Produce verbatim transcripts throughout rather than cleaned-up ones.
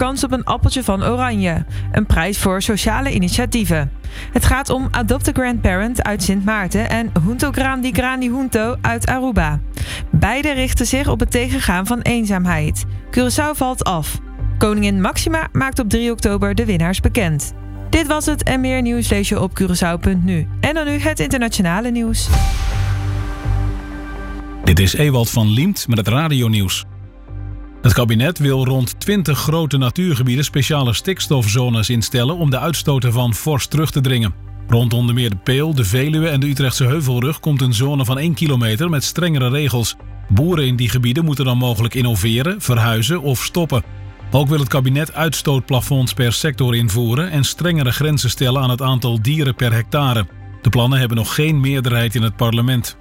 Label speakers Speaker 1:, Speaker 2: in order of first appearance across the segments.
Speaker 1: kans op een appeltje van Oranje. Een prijs voor sociale initiatieven. Het gaat om Adopt a Grandparent uit Sint Maarten en Junto Grandi Grandi Junto uit Aruba. Beide richten zich op het tegengaan van eenzaamheid. Curaçao valt af. Koningin Maxima maakt op drie oktober de winnaars bekend. Dit was het en meer nieuws lees je op Curaçao punt nu. En dan nu het internationale nieuws.
Speaker 2: Dit is Ewald van Liemt met het radionieuws. Het kabinet wil rond twintig grote natuurgebieden speciale stikstofzones instellen om de uitstoten van vorst terug te dringen. Rond onder meer de Peel, de Veluwe en de Utrechtse Heuvelrug komt een zone van één kilometer met strengere regels. Boeren in die gebieden moeten dan mogelijk innoveren, verhuizen of stoppen. Ook wil het kabinet uitstootplafonds per sector invoeren en strengere grenzen stellen aan het aantal dieren per hectare. De plannen hebben nog geen meerderheid in het parlement.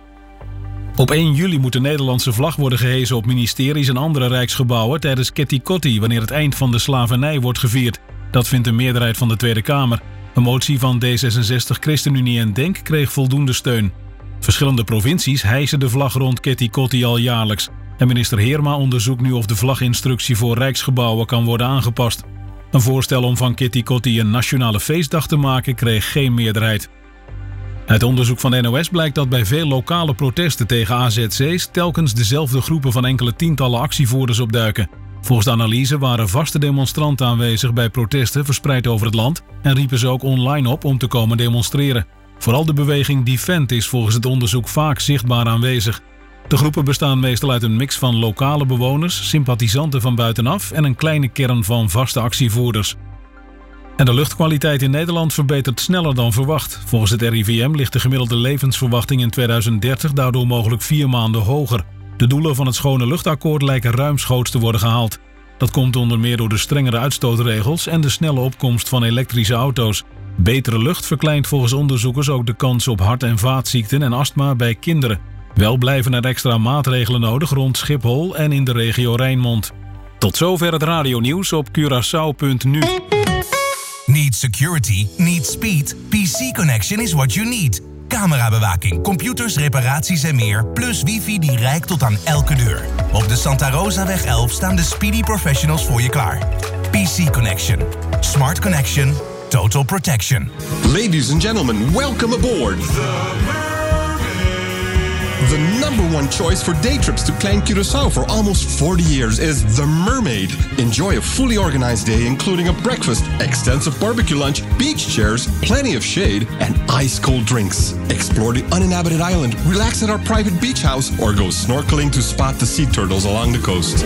Speaker 2: Op één juli moet de Nederlandse vlag worden gehesen op ministeries en andere rijksgebouwen tijdens Ketty Kotti, wanneer het eind van de slavernij wordt gevierd. Dat vindt een meerderheid van de Tweede Kamer. Een motie van D zesenzestig, ChristenUnie en Denk kreeg voldoende steun. Verschillende provincies hijsen de vlag rond Ketty Kotti al jaarlijks. En minister Heerma onderzoekt nu of de vlaginstructie voor rijksgebouwen kan worden aangepast. Een voorstel om van Ketty Kotti een nationale feestdag te maken kreeg geen meerderheid. Uit onderzoek van de N O S blijkt dat bij veel lokale protesten tegen A Z C's telkens dezelfde groepen van enkele tientallen actievoerders opduiken. Volgens de analyse waren vaste demonstranten aanwezig bij protesten verspreid over het land en riepen ze ook online op om te komen demonstreren. Vooral de beweging Defend is volgens het onderzoek vaak zichtbaar aanwezig. De groepen bestaan meestal uit een mix van lokale bewoners, sympathisanten van buitenaf en een kleine kern van vaste actievoerders. En de luchtkwaliteit in Nederland verbetert sneller dan verwacht. Volgens het R I V M ligt de gemiddelde levensverwachting in tweeduizend dertig daardoor mogelijk vier maanden hoger. De doelen van het Schone Luchtakkoord lijken ruimschoots te worden gehaald. Dat komt onder meer door de strengere uitstootregels en de snelle opkomst van elektrische auto's. Betere lucht verkleint volgens onderzoekers ook de kans op hart- en vaatziekten en astma bij kinderen. Wel blijven er extra maatregelen nodig rond Schiphol en in de regio Rijnmond. Tot zover het radionieuws op Curaçao punt nu.
Speaker 3: Need security? Need speed? P C Connection is what you need. Camerabewaking, computers, reparaties en meer, plus wifi die reikt tot aan elke deur. Op de Santa Rosaweg elf staan de Speedy Professionals voor je klaar. P C Connection. Smart Connection. Total Protection.
Speaker 4: Ladies and gentlemen, welcome aboard. The number one choice for day trips to Klein Curaçao for almost forty years is The Mermaid. Enjoy a fully organized day including a breakfast, extensive barbecue lunch, beach chairs, plenty of shade, and ice-cold drinks. Explore the uninhabited island, relax at our private beach house, or go snorkeling to spot the sea turtles along the coast.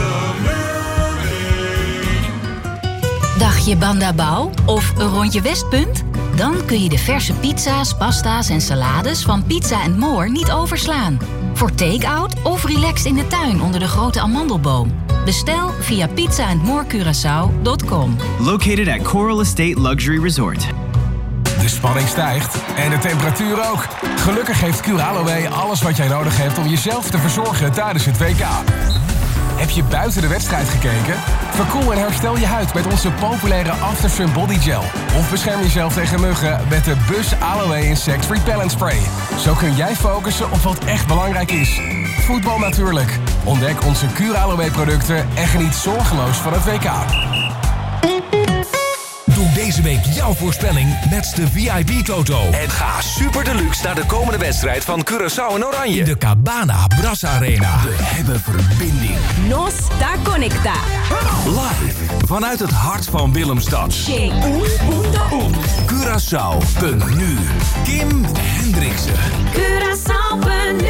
Speaker 5: Dagje Bandabau of een rondje Westpunt? Dan kun je de verse pizza's, pasta's en salades van Pizza and More niet overslaan. Voor take-out of relaxed in de tuin onder de grote amandelboom. Bestel via pizza and more curaçao dot com.
Speaker 6: Located at Coral Estate Luxury Resort.
Speaker 7: De spanning stijgt en de temperatuur ook. Gelukkig heeft Curaloe alles wat jij nodig hebt om jezelf te verzorgen tijdens het W K. Heb je buiten de wedstrijd gekeken? Verkoel en herstel je huid met onze populaire Aftersun Body Gel. Of bescherm jezelf tegen muggen met de Bus Aloe Insect Repellent Spray. Zo kun jij focussen op wat echt belangrijk is. Voetbal natuurlijk. Ontdek onze Curaloe producten en geniet zorgeloos van het W K.
Speaker 3: Doe deze week jouw voorspelling met de V I P-toto.
Speaker 8: En ga super deluxe naar de komende wedstrijd van Curaçao en Oranje.
Speaker 3: In de Cabana Bras Arena. We hebben verbinding.
Speaker 9: Nos está conecta.
Speaker 8: Live vanuit het hart van Willemstad. Curaçao punt nu.
Speaker 3: Kim Hendriksen.
Speaker 9: Curaçao punt nu.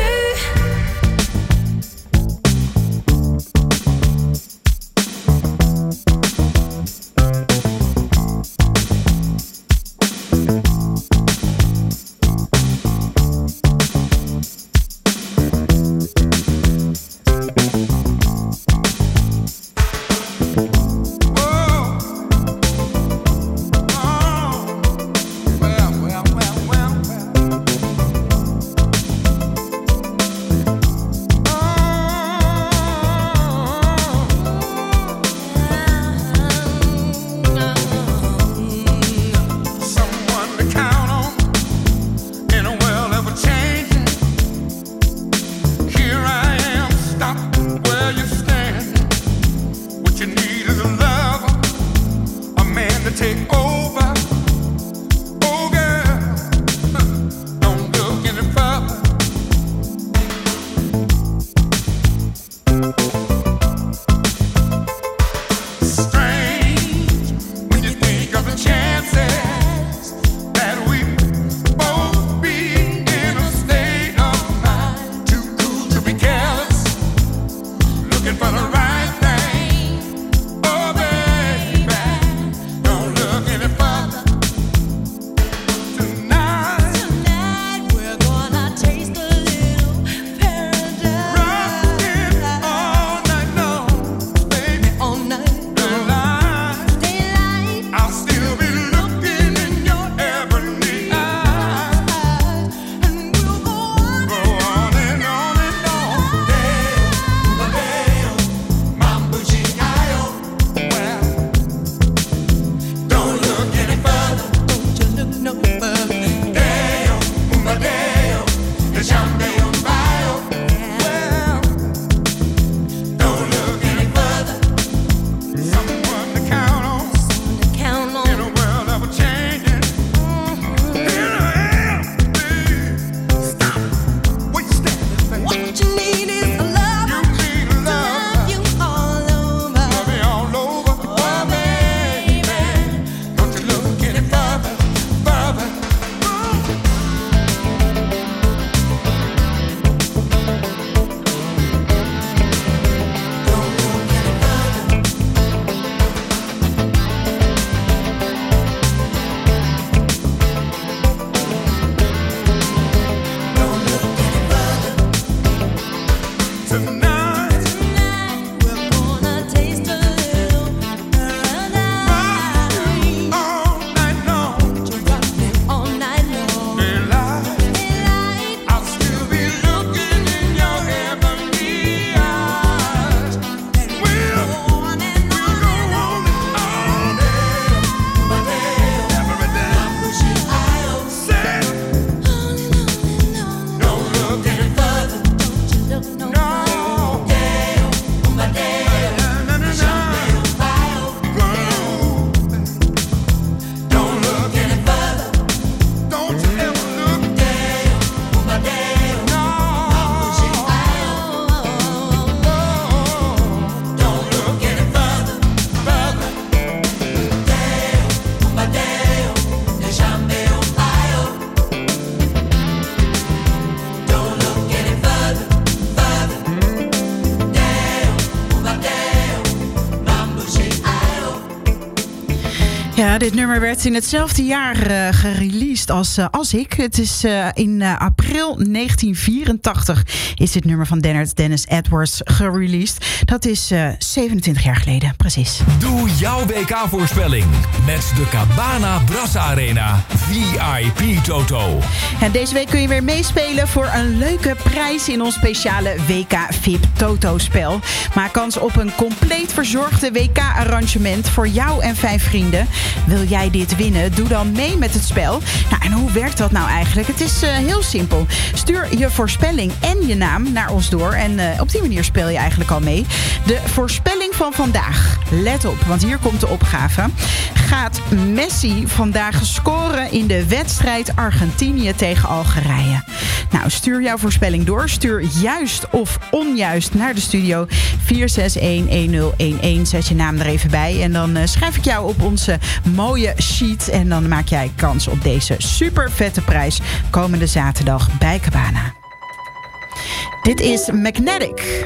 Speaker 10: Ja, dit nummer werd in hetzelfde jaar uh, gereleased als, uh, als ik. Het is uh, in uh, april negentien vierentachtig is dit nummer van Dennis, Dennis Edwards gereleased. Dat is uh, zevenentwintig jaar geleden, precies.
Speaker 8: Doe jouw W K-voorspelling met de Cabana Brassa Arena V I P Toto.
Speaker 10: En deze week kun je weer meespelen voor een leuke prijs in ons speciale W K V I P Toto-spel. Maak kans op een compleet verzorgde W K-arrangement voor jou en vijf vrienden. Wil jij dit winnen? Doe dan mee met het spel. Nou, en hoe werkt dat nou eigenlijk? Het is uh, heel simpel. Stuur je voorspelling en je naam naar ons door. En uh, op die manier speel je eigenlijk al mee. De voorspelling van vandaag. Let op, want hier komt de opgave. Gaat Messi vandaag scoren in de wedstrijd Argentinië tegen Algerije? Nou, stuur jouw voorspelling door. Stuur juist of onjuist naar de studio. vier zes een een nul een een. Zet je naam er even bij. En dan uh, schrijf ik jou op onze mooie sheet. En dan maak jij kans op deze super vette prijs komende zaterdag bij Cabana. Dit is Magnetic.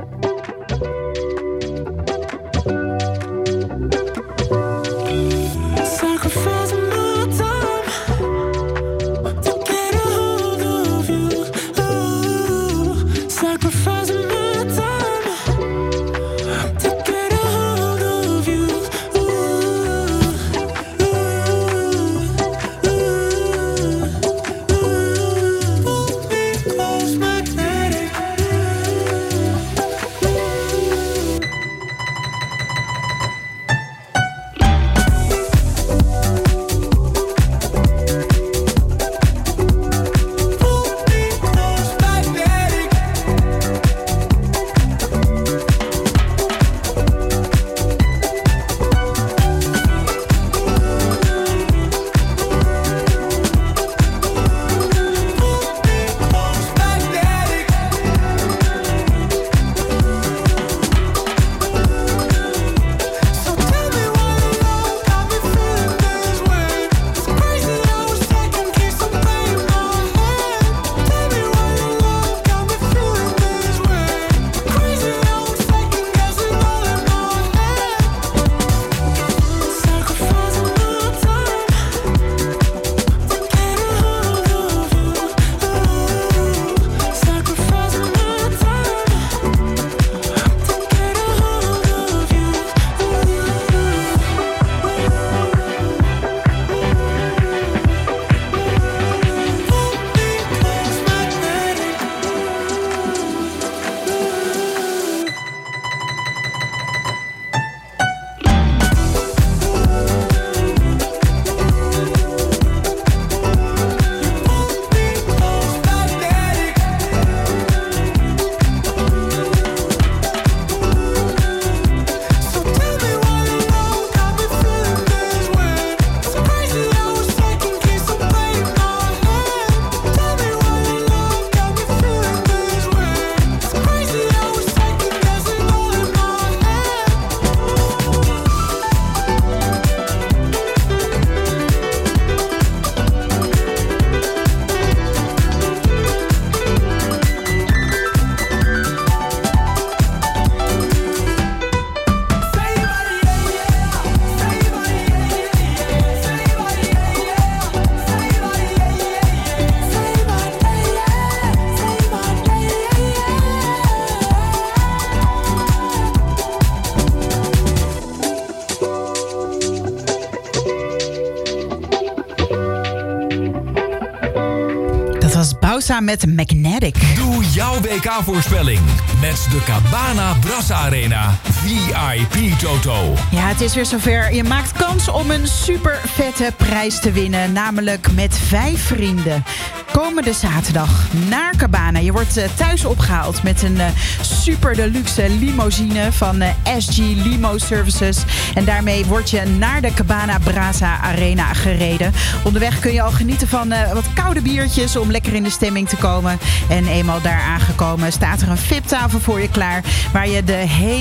Speaker 10: Met Magnetic.
Speaker 8: Doe jouw W K-voorspelling met de Cabana Brassa Arena V I P Toto.
Speaker 10: Ja, het is weer zover. Je maakt kans om een super vette prijs te winnen. Namelijk met vijf vrienden. Komende zaterdag naar Cabana. Je wordt uh, thuis opgehaald met een uh, super deluxe limousine van uh, S G Limo Services. En daarmee word je naar de Cabana Brassa Arena gereden. Onderweg kun je al genieten van uh, wat koude biertjes om lekker in de stemming te komen. En eenmaal daar aangekomen staat er een V I P-tafel voor je klaar. Waar je de hele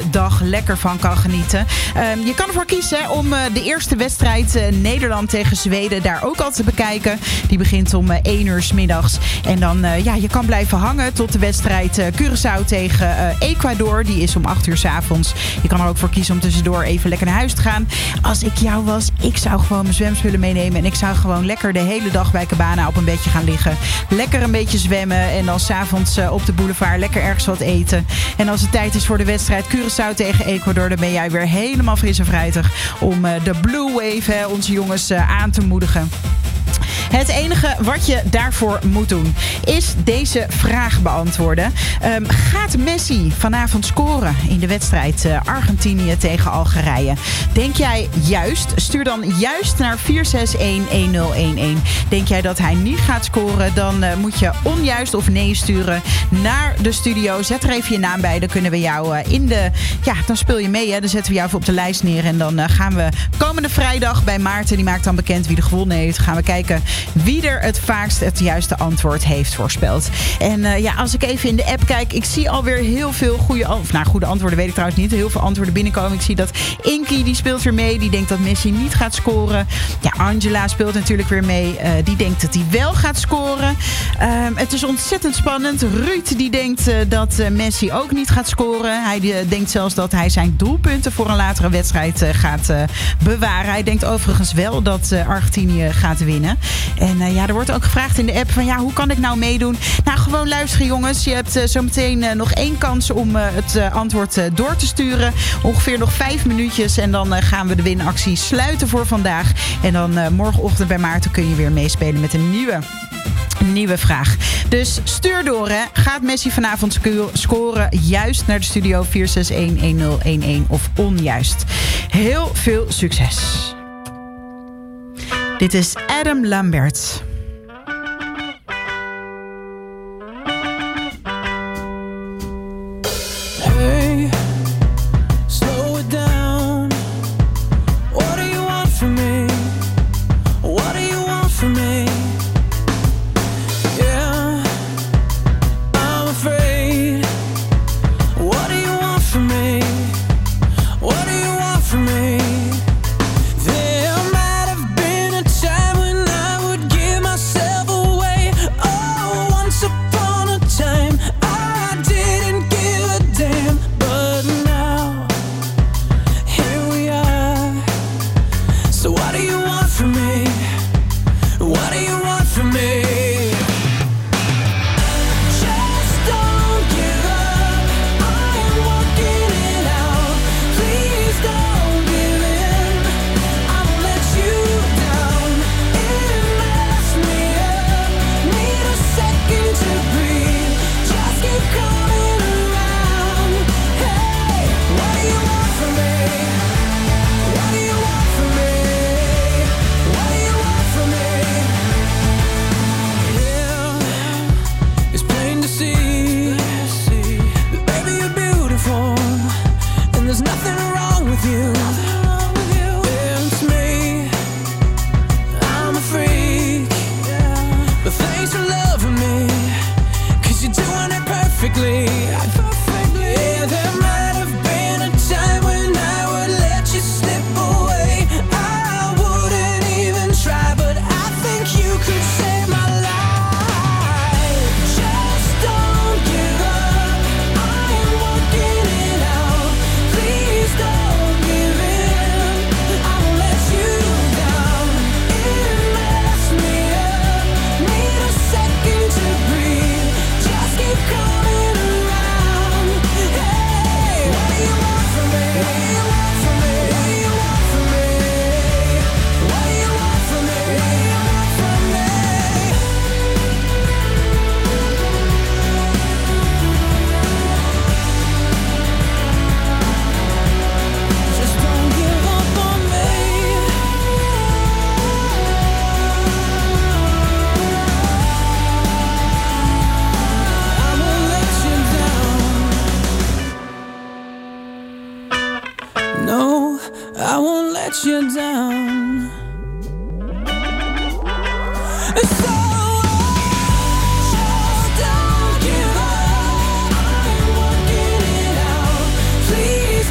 Speaker 10: dag lekker van kan genieten. Um, je kan ervoor kiezen hè, om uh, de eerste wedstrijd uh, Nederland tegen Zweden daar ook al te bekijken. Die begint om uh, één uur 's middags. En dan, uh, ja, je kan blijven hangen tot de wedstrijd uh, Curaçao tegen uh, Ecuador. Die is om acht uur 's avonds. Je kan er ook voor kiezen om tussendoor even lekker naar huis te gaan. Als ik jou was, ik zou gewoon mijn zwemspullen meenemen. En ik zou gewoon lekker de hele dag bij Cabana op een bedje gaan liggen. Lekker een beetje zwemmen. En dan 's avonds uh, op de boulevard lekker ergens wat eten. En als het tijd is voor de wedstrijd Curaçao tegen Ecuador, dan ben jij weer helemaal fris en fruitig om uh, de Blue Wave, hè, onze jongens, uh, aan te moedigen. Het enige wat je daarvoor moet doen is deze vraag beantwoorden. Um, gaat Messi vanavond scoren in de wedstrijd uh, Argentinië tegen Algerije? Denk jij juist? Stuur dan juist naar vier zes een een nul een een. Denk jij dat hij niet gaat scoren? Dan uh, moet je onjuist of nee sturen naar de studio. Zet er even je naam bij. Dan kunnen we jou uh, in de... Ja, dan speel je mee. Hè? Dan zetten we jou even op de lijst neer. En dan uh, gaan we komende vrijdag bij Maarten. Die maakt dan bekend wie er gewonnen heeft. Gaan we kijken wie er het vaakst het juiste antwoord heeft voorspeld. En uh, ja, als ik even in de app kijk, ik zie alweer heel veel goede, of, nou, goede antwoorden, weet ik trouwens niet. Heel veel antwoorden binnenkomen. Ik zie dat Inky, die speelt weer mee. Die denkt dat Messi niet gaat scoren. Ja, Angela speelt natuurlijk weer mee. Uh, die denkt dat hij wel gaat scoren. Um, het is ontzettend spannend. Ruud, die denkt uh, dat uh, Messi ook niet gaat scoren. Hij uh, denkt zelfs dat hij zijn doelpunten voor een latere wedstrijd uh, gaat uh, bewaren. Hij denkt overigens wel dat uh, Argentinië gaat winnen. En uh, ja, er wordt ook gevraagd in de app van ja, hoe kan ik nou meedoen? Nou, gewoon luisteren jongens. Je hebt uh, zometeen uh, nog één kans om uh, het uh, antwoord uh, door te sturen. Ongeveer nog vijf minuutjes. En dan uh, gaan we de winactie sluiten voor vandaag. En dan uh, morgenochtend bij Maarten kun je weer meespelen met een nieuwe... Een nieuwe vraag. Dus stuur door, hè. Gaat Messi vanavond sco- scoren juist naar de studio vier zes een een nul een een of onjuist? Heel veel succes. Dit is Adam Lambert.
Speaker 11: Hey, slow it down. What do you want from me? What do you want from me? Yeah, I'm afraid. What do you want from me? What do you want from me? There might have been a time when I would give myself away. Oh, once upon a time I didn't give a damn. But now, here we are. So what do you want from me? What do you want from me? Just don't give up. I am working it out. Please don't give in. I won't let you down. It messed me up. Need a second to breathe. Just keep coming around. Hey, what do you want from me? What do you want from me? What do you want from me? Yeah, it's plain to see that baby you're beautiful, and there's nothing wrong with you. Yeah, it's me. I'm a freak, but thanks for loving me, 'cause you're doing it perfectly. Yeah, there might have been a time when I would let you slip away. I wouldn't even try, but I think you could save my life. Just don't give up. I am working it out. Please don't give in. I won't let you down. It messed me up. Need a second to breathe. Just keep coming around. Hey, what do you want from me? What do you want from me? What do you want from me? What do you want from me? What do you want from me? Just don't give up on me. I won't let you down. No, I won't let you down. So just don't give up. I'm working it out. Please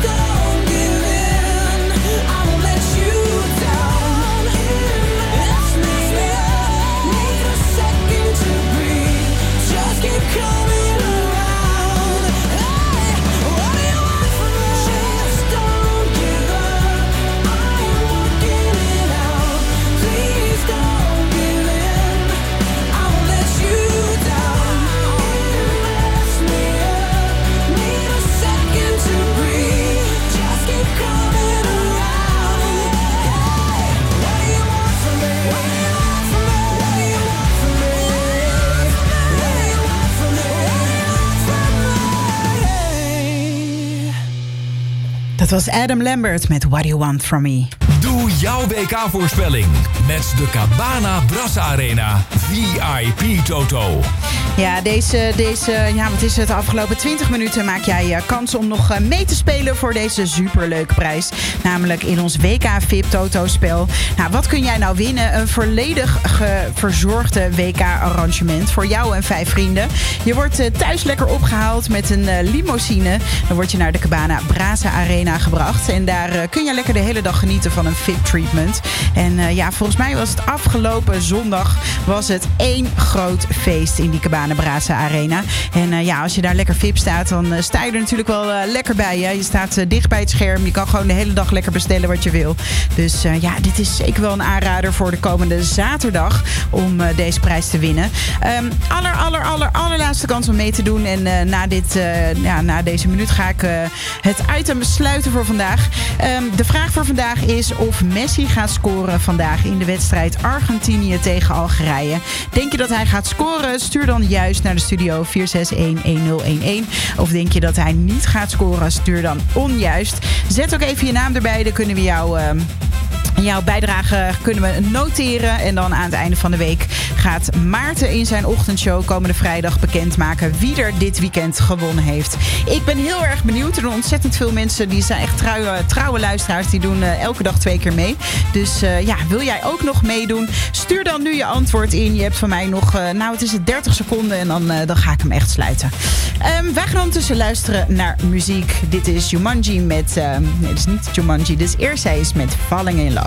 Speaker 10: Dat was Adam Lambert met What Do You Want From Me.
Speaker 8: Doe jouw W K-voorspelling met de Cabana Brassa Arena V I P Toto.
Speaker 10: Ja, deze, deze ja, wat is het, de afgelopen twintig minuten maak jij uh, kans om nog uh, mee te spelen voor deze superleuke prijs. Namelijk in ons W K V I P Toto-spel. Nou, wat kun jij nou winnen? Een volledig ge- verzorgde W K-arrangement voor jou en vijf vrienden. Je wordt uh, thuis lekker opgehaald met een uh, limousine. Dan word je naar de Cabana Brassa Arena gebracht. En daar uh, kun je lekker de hele dag genieten van een V I P-treatment. En uh, ja, volgens mij was het afgelopen zondag was het één groot feest in die Cabana Brassa Arena. En uh, ja, als je daar lekker V I P staat, dan uh, sta je er natuurlijk wel uh, lekker bij. Hè? Je staat uh, dicht bij het scherm. Je kan gewoon de hele dag lekker bestellen wat je wil. Dus uh, ja, dit is zeker wel een aanrader voor de komende zaterdag om uh, deze prijs te winnen. Um, aller, aller, aller, allerlaatste kans om mee te doen. En uh, na, dit, uh, ja, na deze minuut ga ik uh, het item sluiten voor vandaag. Um, de vraag voor vandaag is of Messi gaat scoren vandaag in de wedstrijd Argentinië tegen Algerije. Denk je dat hij gaat scoren? Stuur dan juist naar de studio vier zes een een nul een een. Of denk je dat hij niet gaat scoren? Stuur dan onjuist. Zet ook even je naam erbij. Dan kunnen we jou... Uh, Jouw bijdrage kunnen we noteren. En dan aan het einde van de week gaat Maarten in zijn ochtendshow komende vrijdag bekendmaken wie er dit weekend gewonnen heeft. Ik ben heel erg benieuwd. Er zijn ontzettend veel mensen die zijn echt trouwe, trouwe luisteraars. Die doen uh, elke dag twee keer mee. Dus uh, ja, wil jij ook nog meedoen? Stuur dan nu je antwoord in. Je hebt van mij nog, uh, nou het is het dertig seconden en dan, uh, dan ga ik hem echt sluiten. Um, wij gaan ondertussen luisteren naar muziek. Dit is Jumanji met, uh, nee dit is niet Jumanji. Dit is eerst zij is met Falling in Love.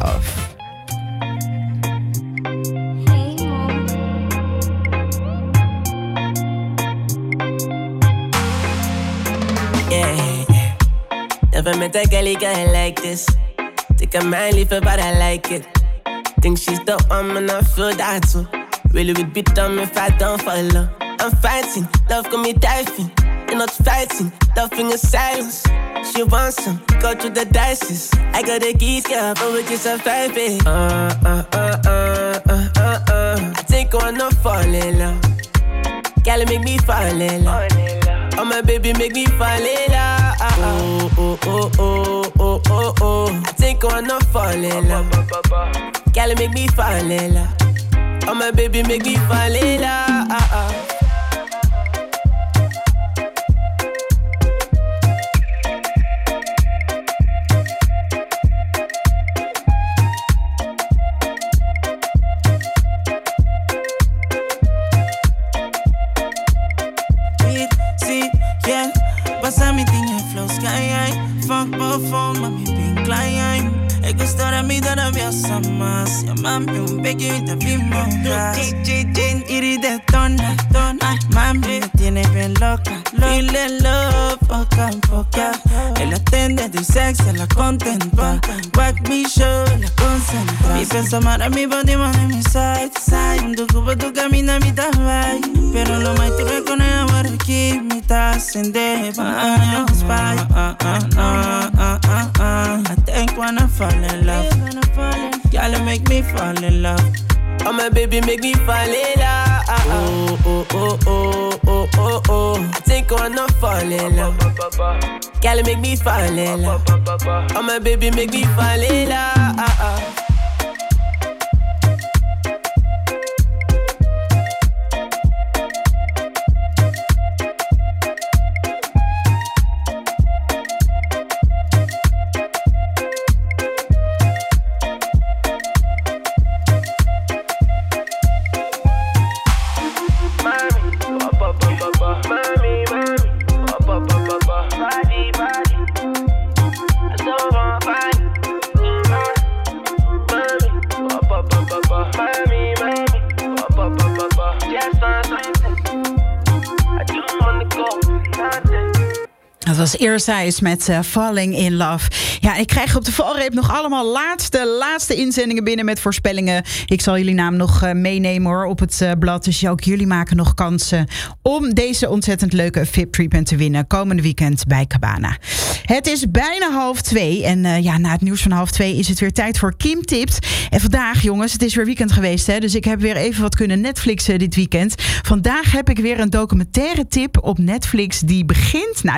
Speaker 12: Yeah, yeah. Never met a girlie girl like this. Think I might leave her, but I like it. Think she's the one, and I feel that too. Really would be dumb if I don't follow. I'm fighting, love got me diving. You're not fighting, loving in silence. She wants some, go through the dices. I got the keys, yeah, but we just survive it. Uh, uh, uh, uh, uh, uh, uh. I think I wanna fall in love. Girl, make me fall in love. Oh, my baby, make me fall in love. Oh, oh, oh, oh, oh, oh, oh. I think I wanna fall in love. Girl, make me fall in love. Oh, my baby, make me fall in love.
Speaker 13: Passa-me tinha flows, sky high. Funk perform, mami pink line. Ik wil starten met de viasa más. Ja, mami, un pequeño y te vimos gas. G-G-G, iride tona, tona. Mami, me tiene bien loca. Feeling love, poca a poca. El atende tu sexo, la contenta. Wack me show, la concentra. Mi pensa mara, mi body, man, en mi side, side. Tu cubo, tu camina, mi vai. Pero no más tu reconoce ahora aquí. Mi tas en de baño, spy. I think when I fall in love, y'all make me fall in love.
Speaker 12: Oh, my baby, make me fall in love. Oh, oh, oh, oh, oh, oh, oh. I think I wanna fall in love. Girl, make me fall in love. Oh, my baby, make me fall in love.
Speaker 10: Dat was Eersijs met uh, Falling in Love. Ja, ik krijg op de valreep nog allemaal laatste, laatste inzendingen binnen met voorspellingen. Ik zal jullie naam nog uh, meenemen hoor op het uh, blad. Dus ook jullie maken nog kansen om deze ontzettend leuke V I P-treatment te winnen. Komende weekend bij Cabana. Het is bijna half twee. En uh, ja, na het nieuws van half twee is het weer tijd voor Kim Tipt. En vandaag, jongens, het is weer weekend geweest. Hè, dus ik heb weer even wat kunnen Netflixen dit weekend. Vandaag heb ik weer een documentaire tip op Netflix die begint. Nou, dit is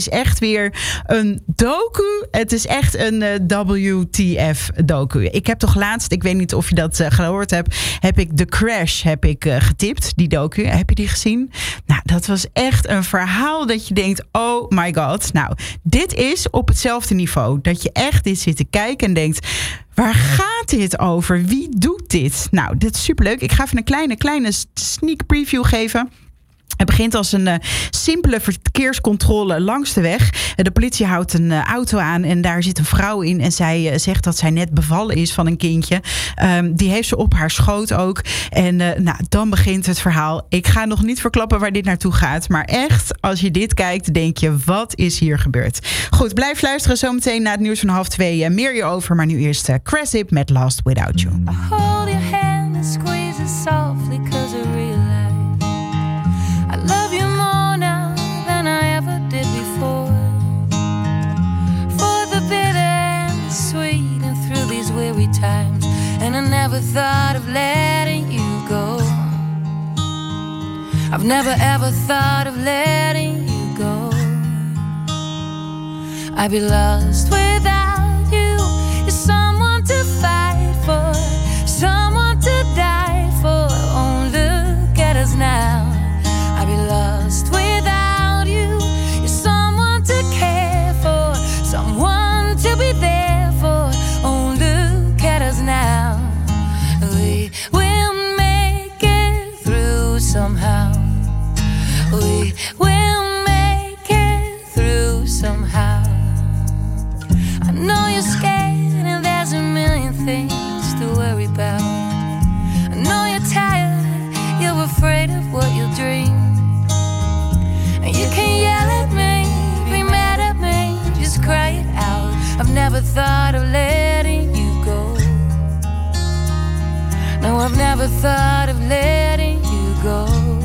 Speaker 10: echt weer een docu. Het is echt een uh, W T F docu. Ik heb toch laatst, ik weet niet of je dat uh, gehoord hebt, heb ik The Crash heb ik uh, getipt, die docu. Heb je die gezien? Nou, dat was echt een verhaal dat je denkt, oh my god. Nou, dit is op hetzelfde niveau. Dat je echt dit zit te kijken en denkt, waar gaat dit over? Wie doet dit? Nou, dit is superleuk. Ik ga even een kleine, kleine sneak preview geven. Het begint als een uh, simpele verkeerscontrole langs de weg. Uh, de politie houdt een uh, auto aan en daar zit een vrouw in. En zij uh, zegt dat zij net bevallen is van een kindje. Um, die heeft ze op haar schoot ook. En uh, nou, dan begint het verhaal. Ik ga nog niet verklappen waar dit naartoe gaat. Maar echt, als je dit kijkt, denk je, wat is hier gebeurd? Goed, blijf luisteren. Zometeen na het nieuws van half twee. Uh, meer hierover. Maar nu eerst uh, Cressip met Lost Without You.
Speaker 14: I hold your hand and squeeze it softly 'cause I realize I love you more now than I ever did before. For the bitter and the sweet and through these weary times. And I never thought of letting you go. I've never ever thought of letting you go. I'd be lost without you. You're someone to fight for, someone to die for. Oh, look at us now. I'd be lost without you. You're someone to care for, someone to be there for. Oh, look at us now. We will make it through somehow. We will make it through somehow. I know you're scared and there's a million things to worry about. I know you're tired, you're afraid of what you'll dream. And you can yell at me, be mad at me, just cry it out. I've never thought of letting you go. No, I've never thought of letting you go.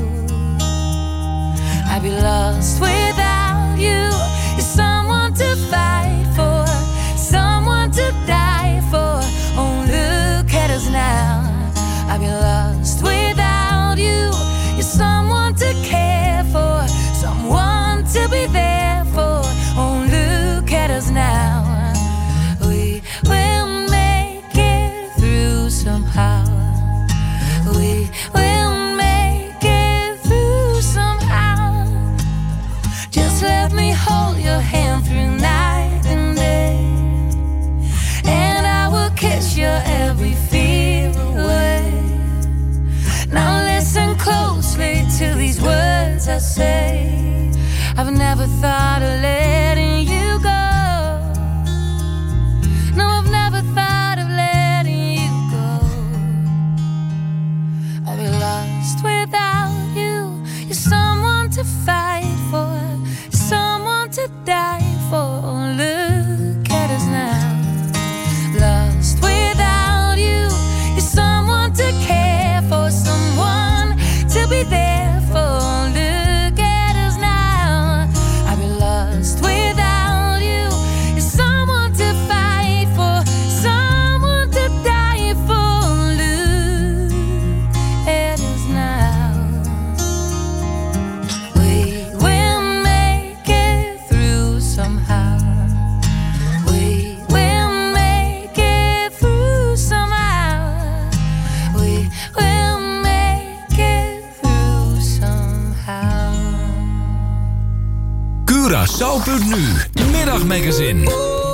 Speaker 14: I'd be lost without you. You're someone to fight for, someone to die for. Oh, look at us now. I'd be lost without you. You're someone to care for, someone to be there for. Oh, look at us now. We will make it through somehow. We will make it through somehow. Just let me hold your hand through night and day, and I will kiss your every fear away. Now listen closely to these words I say. I've never thought of letting you go. No, I've never thought of letting you go. I'll be lost without you. You're someone to fight for, someone to die for. Oh, look at us now. Lost without you. You're someone to care for, someone to be there for. Oh, look at us now. I'll be lost without you. You're someone to fight for, someone to die for. Oh, look at us now. We will make it through somehow. We will make it through somehow. We will make it through somehow.
Speaker 8: Curaçao.nu, middagmagazine.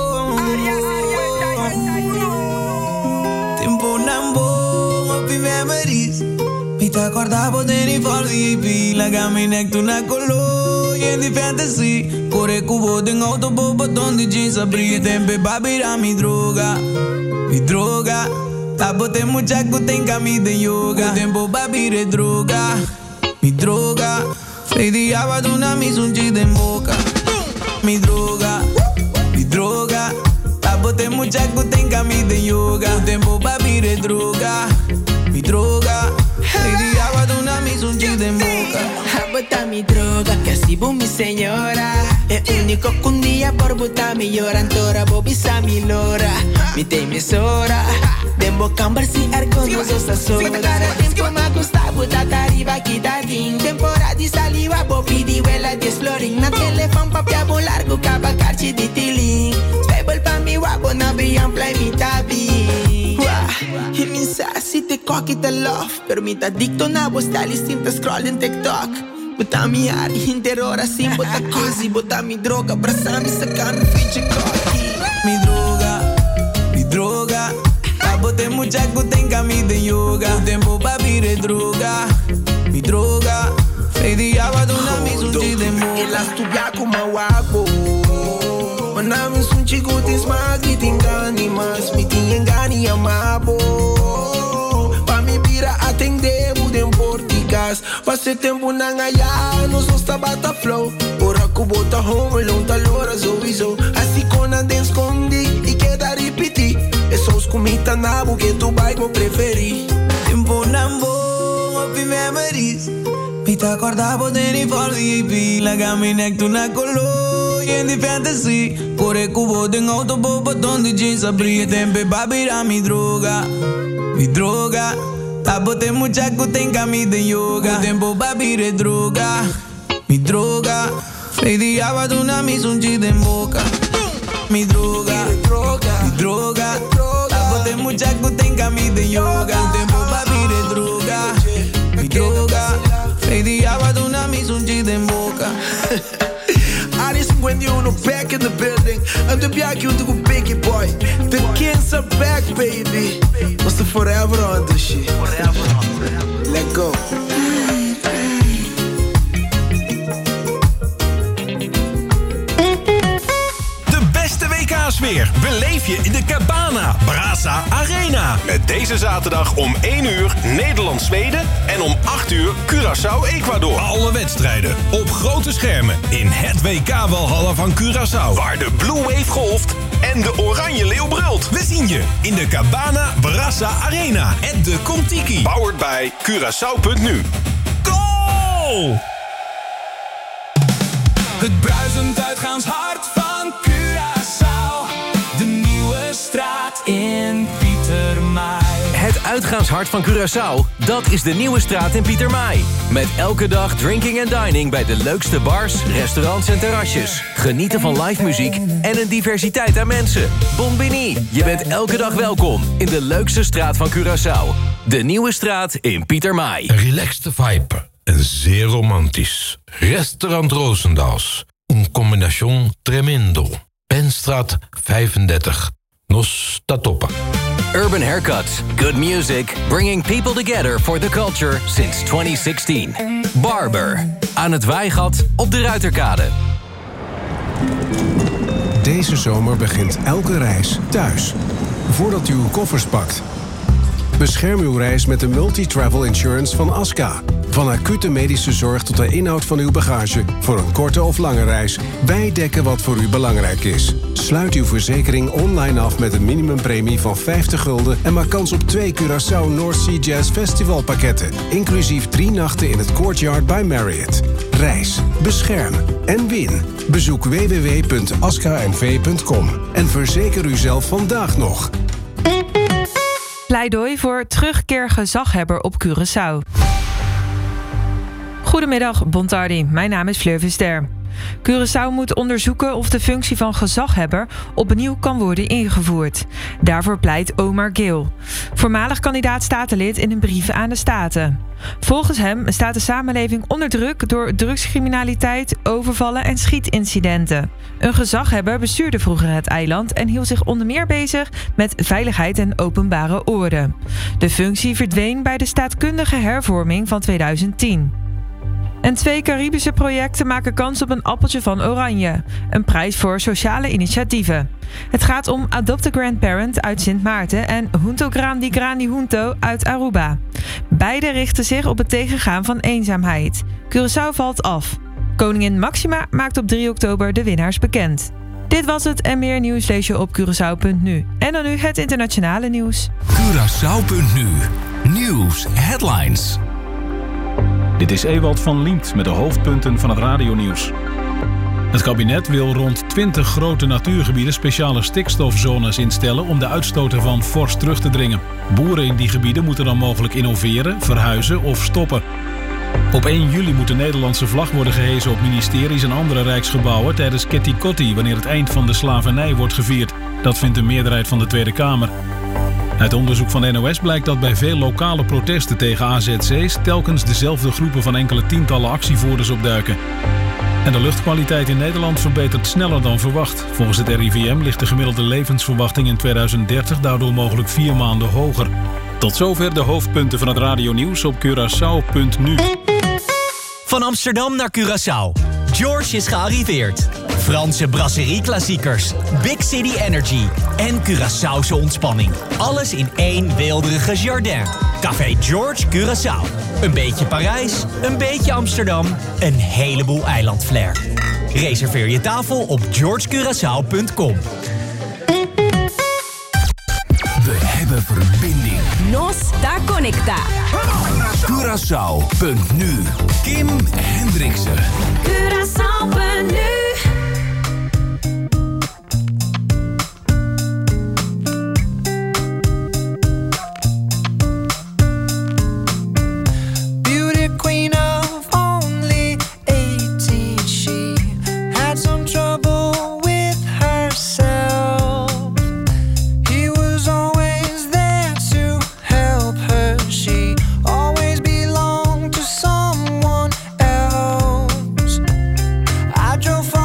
Speaker 13: Tempo nambo, happy memories. Me te acordaba de ni for V I P. Laga mi nek tu na kolo, in die fantasy. Kore kubo ding auto bobo don di jeans abri. Tempe babira mi droga, mi droga. Tabote mucha kutenka mi de yoga. Tempo babire droga, mi droga. Freddy abaduna mi sunchi de boca. Mi droga, mi droga. Tabote mucha kutenka mi de yoga. Tempo babire droga, mi droga. Freddy abaduna mi sunchi de boca.
Speaker 15: Bota mi droga, que así boom mi señora. Es único que un día por botar mi lloran. Tora bobisa mi lora. Mi te mi sora. Dembo cambar si arco no sos a sola. Tempo me gusta botar arriba que da din. Temporada di saliva, bobi di wella di exploring. Na telefon papia bon largo, kaba karchi di tiling. Spijbel pa mi wabo, na brian play mi tabi. Wah, in min sassy te cocky te love. Pero mi adicto na bo style sim te scroll in TikTok. Bota mi ari, interora sim, bota così, bota mi droga, abbracciami, saccami, finge cocky.
Speaker 11: Mi droga, mi droga. Bote muchacho tenga mi de yoga. O tempo pa pire droga. Mi droga. Sei diaba do na mi sunchi de mo.
Speaker 15: Ela stupia como wago. Manami sunchi guti smagi tingani mas. Mi tingani amabo. Pa mi pira atende budem porticas. Passe tempo na ngaya. Nos osta bata flow. Ora kubota home alone talora sowieso. Assim kona dance kondi. I queda repetir. Esos kumita na buke tu bike mo preferi.
Speaker 11: Tempo nambo, happy memories. Pita corda poteri for the A P. Laga mi nek tu na colo, in the fantasy. Corre cubo den auto bobo donde jeans abri. Tempe babira mi droga, mi droga. Tabote muchacho tenga mi de yoga. Tempo babire droga, mi droga. Sei diaba tu na mi sunchi de boca. Mi droga, mi droga. Tabote muchacho tenga mi de yoga. Tempo babire droga, mi droga. Sei diaba tu na mi sunchi de boca.
Speaker 15: Aris fifty-one back in the building. I'm the back you to go biggie boy. The kids are back, baby. What's the forever on this shit? Forever on. Let go.
Speaker 8: W K-sfeer beleef je in de Cabana Brasa Arena. Met deze zaterdag om één uur Nederland-Zweden en om acht uur Curaçao-Ecuador. Alle wedstrijden op grote schermen in het W K-walhalla van Curaçao. Waar de Blue Wave golft en de Oranje Leeuw brult. We zien je in de Cabana Brasa Arena at de Contiki. Powered by Curaçao punt nu. Goal!
Speaker 11: Het bruisend uitgaanshart van Curaçao. De nieuwe straat in Pietermaai.
Speaker 8: Het uitgaanshart van Curaçao, dat is de nieuwe straat in Pietermaai. Met elke dag drinking en dining bij de leukste bars, restaurants en terrasjes. Genieten van live muziek en een diversiteit aan mensen. Bombini, je bent elke dag welkom in de leukste straat van Curaçao. De nieuwe straat in Pietermaai.
Speaker 16: Een relaxte vibe en zeer romantisch. Restaurant Roosendaals. Een combination tremendo. Penstraat vijfendertig. Nos Tatopa.
Speaker 8: Urban Haircuts. Good music. Bringing people together for the culture since twenty sixteen. Barber. Aan het Weigat op de Ruiterkade.
Speaker 17: Deze zomer begint elke reis thuis. Voordat u uw koffers pakt. Bescherm uw reis met de multi-travel insurance van Aska. Van acute medische zorg tot de inhoud van uw bagage. Voor een korte of lange reis. Wij dekken wat voor u belangrijk is. Sluit uw verzekering online af met een minimumpremie van vijftig gulden... en maak kans op twee Curaçao North Sea Jazz Festival pakketten. Inclusief drie nachten in het Courtyard by Marriott. Reis, bescherm en win. Bezoek w w w punt aska n v punt com en verzeker uzelf vandaag nog.
Speaker 1: Pleidooi voor terugkeer gezaghebber op Curaçao. Goedemiddag, Bontardi. Mijn naam is Fleur Vister. Curaçao moet onderzoeken of de functie van gezaghebber opnieuw kan worden ingevoerd. Daarvoor pleit Omar Gil, voormalig kandidaat-statenlid in een brief aan de Staten. Volgens hem staat de samenleving onder druk door drugscriminaliteit, overvallen en schietincidenten. Een gezaghebber bestuurde vroeger het eiland en hield zich onder meer bezig met veiligheid en openbare orde. De functie verdween bij de staatkundige hervorming van tweeduizend tien. En twee Caribische projecten maken kans op een appeltje van oranje. Een prijs voor sociale initiatieven. Het gaat om Adopt a Grandparent uit Sint Maarten en Junto Grandi Grandi Junto uit Aruba. Beide richten zich op het tegengaan van eenzaamheid. Curaçao valt af. Koningin Maxima maakt op drie oktober de winnaars bekend. Dit was het en meer nieuws lees je op Curaçao punt nu. En dan nu het internationale nieuws.
Speaker 8: Curaçao punt nu. Nieuws headlines.
Speaker 2: Dit is Ewald van Liemt met de hoofdpunten van het radionieuws. Het kabinet wil rond twintig grote natuurgebieden speciale stikstofzones instellen om de uitstoten van fors terug te dringen. Boeren in die gebieden moeten dan mogelijk innoveren, verhuizen of stoppen. Op één juli moet de Nederlandse vlag worden gehesen op ministeries en andere rijksgebouwen tijdens Ketty Kotti, wanneer het eind van de slavernij wordt gevierd. Dat vindt de meerderheid van de Tweede Kamer. Uit onderzoek van de N O S blijkt dat bij veel lokale protesten tegen A Z C's telkens dezelfde groepen van enkele tientallen actievoerders opduiken. En de luchtkwaliteit in Nederland verbetert sneller dan verwacht. Volgens het R I V M ligt de gemiddelde levensverwachting in tweeduizend dertig daardoor mogelijk vier maanden hoger. Tot zover de hoofdpunten van het radionieuws op Curaçao punt nu.
Speaker 18: Van Amsterdam naar Curaçao. George is gearriveerd. Franse brasserie-klassiekers, Big City Energy en Curaçaose ontspanning. Alles in één weelderige jardin. Café George Curaçao. Een beetje Parijs, een beetje Amsterdam, een heleboel eilandflair. Reserveer je tafel op george curaçao punt com.
Speaker 16: We hebben verbinding.
Speaker 9: Nos da Conecta.
Speaker 16: Curaçao punt nu. Kim Hendriksen.
Speaker 9: Curaçao punt nu.
Speaker 11: Drove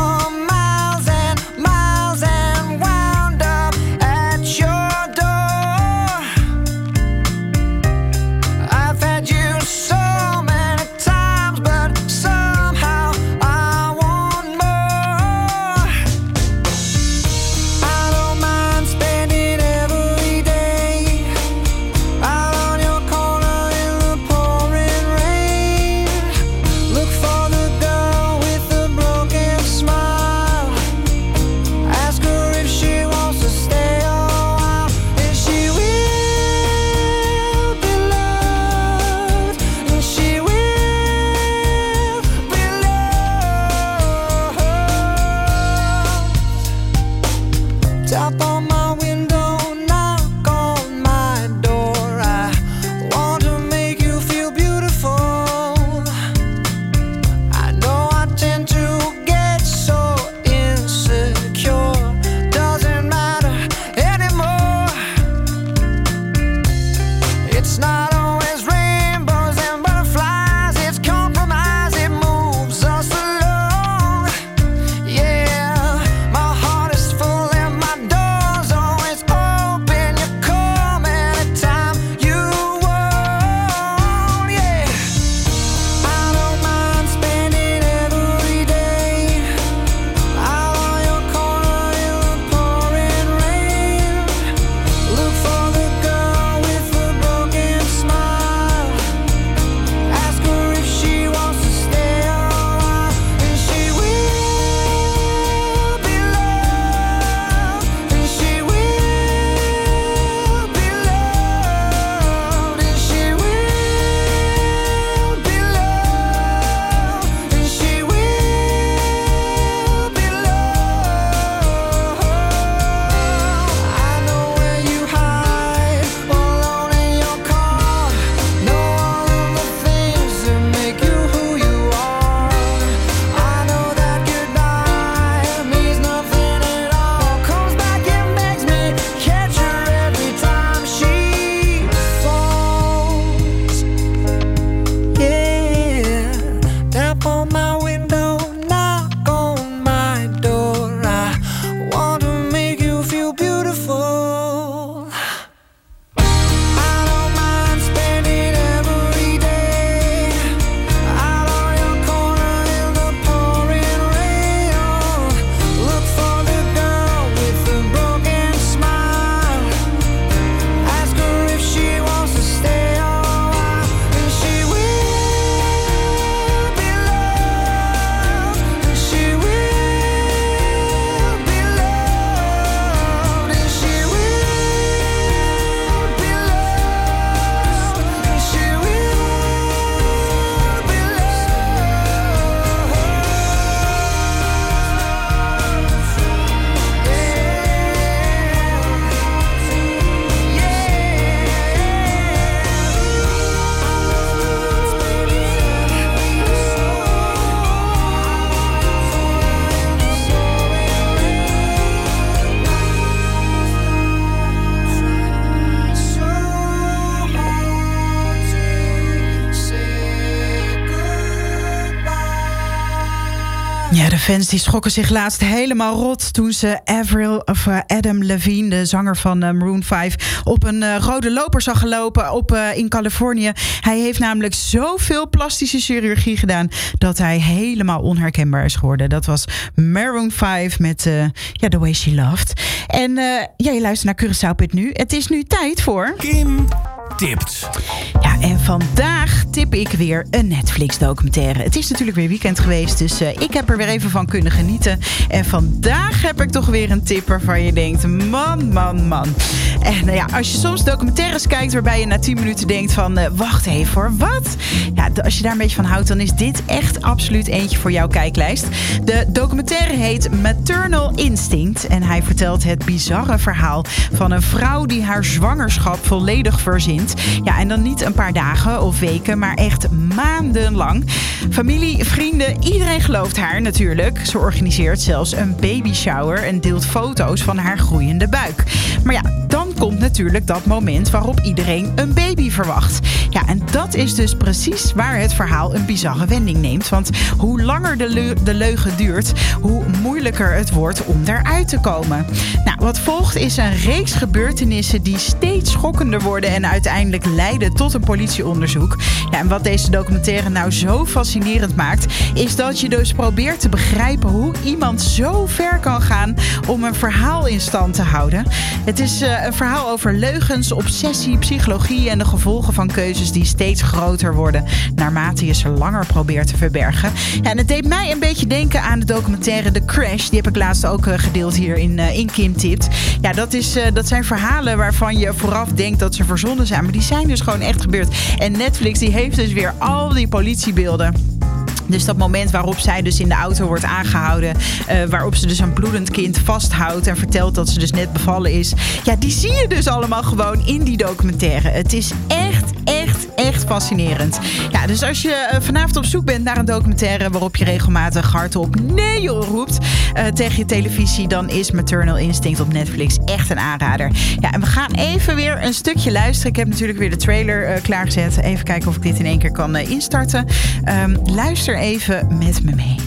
Speaker 10: Ja, de fans die schrokken zich laatst helemaal rot toen ze Avril, of uh, Adam Levine, de zanger van uh, Maroon vijf, op een uh, rode loper zag gelopen op, uh, in Californië. Hij heeft namelijk zoveel plastische chirurgie gedaan dat hij helemaal onherkenbaar is geworden. Dat was Maroon vijf met uh, ja, The Way She Loved. En uh, ja, je luistert naar Curaçao punt nu. Het is nu tijd voor...
Speaker 16: Kim tipt.
Speaker 10: Ja, en vandaag tip ik weer een Netflix-documentaire. Het is natuurlijk weer weekend geweest, dus uh, ik heb er weer even van kunnen genieten. En vandaag heb ik toch weer een tip waarvan je denkt, man, man, man. En nou ja, als je soms documentaires kijkt waarbij je na tien minuten denkt van, uh, wacht even hoor, wat? Ja, als je daar een beetje van houdt, dan is dit echt absoluut eentje voor jouw kijklijst. De documentaire heet Maternal Instinct en hij vertelt het bizarre verhaal van een vrouw die haar zwangerschap volledig verzint. Ja, en dan niet een paar dagen of weken, maar echt maandenlang. Familie, vrienden, iedereen gelooft haar natuurlijk. Ze organiseert zelfs een baby shower en deelt foto's van haar groeiende buik. Maar ja, dan komt natuurlijk dat moment waarop iedereen een baby verwacht. Ja, en dat is dus precies waar het verhaal een bizarre wending neemt. Want hoe langer de, leu- de leugen duurt, hoe moeilijker het wordt om eruit te komen. Nou, wat volgt is een reeks gebeurtenissen die steeds schokkender worden en uiteindelijk leiden tot een politieonderzoek. Ja, en wat deze documentaire nou zo fascinerend maakt, is dat je dus probeert te begrijpen hoe iemand zo ver kan gaan om een verhaal in stand te houden. Het is uh, een verhaal over leugens, obsessie, psychologie en de gevolgen van keuzes die steeds groter worden naarmate je ze langer probeert te verbergen. Ja, en het deed mij een beetje denken aan de documentaire The Crash. Die heb ik laatst ook uh, gedeeld hier in, uh, in Kim Tipt. Ja, dat, is, uh, dat zijn verhalen waarvan je vooraf denkt dat ze verzonnen zijn, maar die zijn dus gewoon echt gebeurd. En Netflix die heeft dus weer al die politiebeelden. Dus dat moment waarop zij dus in de auto wordt aangehouden, Uh, waarop ze dus een bloedend kind vasthoudt en vertelt dat ze dus net bevallen is. Ja, die zie je dus allemaal gewoon in die documentaire. Het is echt, echt, echt fascinerend. Ja, dus als je uh, vanavond op zoek bent naar een documentaire waarop je regelmatig hardop nee joh roept uh, tegen je televisie, dan is Maternal Instinct op Netflix echt een aanrader. Ja, en we gaan even weer een stukje luisteren. Ik heb natuurlijk weer de trailer uh, klaargezet. Even kijken of ik dit in één keer kan uh, instarten. Um, luister even met me mee.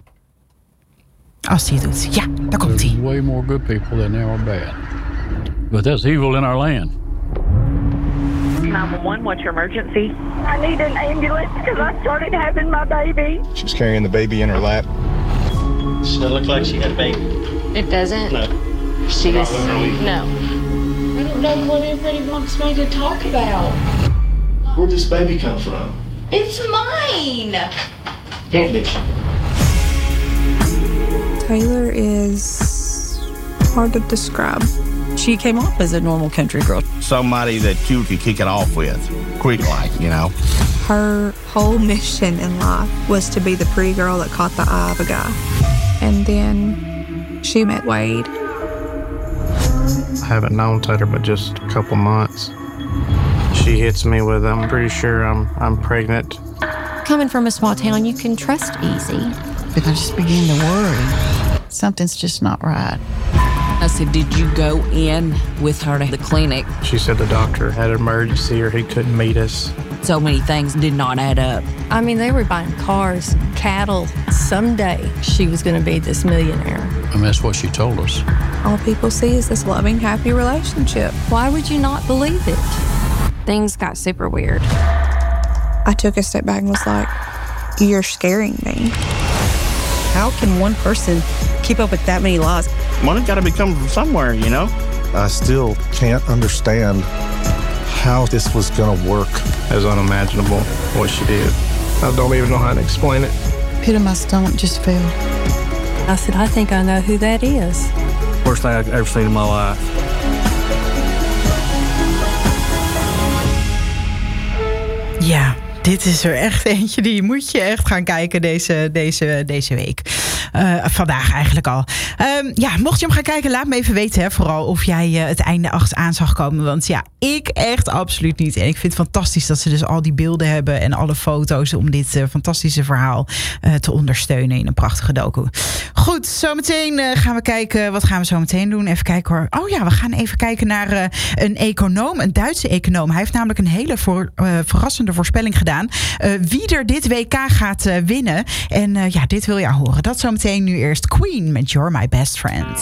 Speaker 10: Als hij het doet. Ja, daar komt hij.
Speaker 19: There's way more good people than there are bad. But that's evil in our land.
Speaker 20: nine one one, what's your emergency? I need an ambulance because I started having my baby.
Speaker 21: She's carrying the baby in her lap.
Speaker 22: Does it look like she had a baby?
Speaker 20: It doesn't?
Speaker 22: No.
Speaker 20: She is, no.
Speaker 23: I don't know what everybody wants me to talk about.
Speaker 22: Where'd this baby come from?
Speaker 23: It's mine!
Speaker 22: Can't be.
Speaker 24: Taylor is hard to describe.
Speaker 25: She came off as a normal country girl.
Speaker 26: Somebody that you could kick it off with, quick-like, you know.
Speaker 24: Her whole mission in life was to be the pretty girl that caught the eye of a guy. And then she met Wade.
Speaker 27: I haven't known Taylor but just a couple months. She hits me with, I'm pretty sure I'm I'm pregnant.
Speaker 28: Coming from a small town, you can trust easy.
Speaker 29: I just begin to worry. Something's just not right.
Speaker 30: I said, did you go in with her to the clinic?
Speaker 27: She said the doctor had an emergency or he couldn't meet us.
Speaker 30: So many things did not add up.
Speaker 31: I mean, they were buying cars, cattle. Someday she was going to be this millionaire.
Speaker 19: And that's what she told us.
Speaker 24: All people see is this loving, happy relationship.
Speaker 31: Why would you not believe it? Things got super weird.
Speaker 24: I took a step back and was like, you're scaring me.
Speaker 25: How can one person keep up with that many lies?
Speaker 26: Money's got to be coming from somewhere, you know?
Speaker 32: I still can't understand how this was going to work.
Speaker 27: It was unimaginable what she did. I don't even know how to explain it.
Speaker 29: Pit of my stomach just fell.
Speaker 31: I said, I think I know who that is.
Speaker 27: Worst thing I've ever seen in my life.
Speaker 10: Ja, dit is er echt eentje die moet je echt gaan kijken deze, deze, deze week. Uh, vandaag eigenlijk al. Um, ja, mocht je hem gaan kijken, laat me even weten. Hè, vooral of jij uh, het einde achteraan zag komen. Want ja, ik echt absoluut niet. En ik vind het fantastisch dat ze dus al die beelden hebben en alle foto's om dit uh, fantastische verhaal uh, te ondersteunen in een prachtige docu. Goed, zometeen uh, gaan we kijken. Wat gaan we zo meteen doen? Even kijken hoor. Oh ja, we gaan even kijken naar uh, een econoom, een Duitse econoom. Hij heeft namelijk een hele voor, uh, verrassende voorspelling gedaan. Uh, wie er dit W K gaat uh, winnen. En uh, ja, dit wil je horen. Dat zo zometeen. Nu eerst Queen met You're My Best Friend.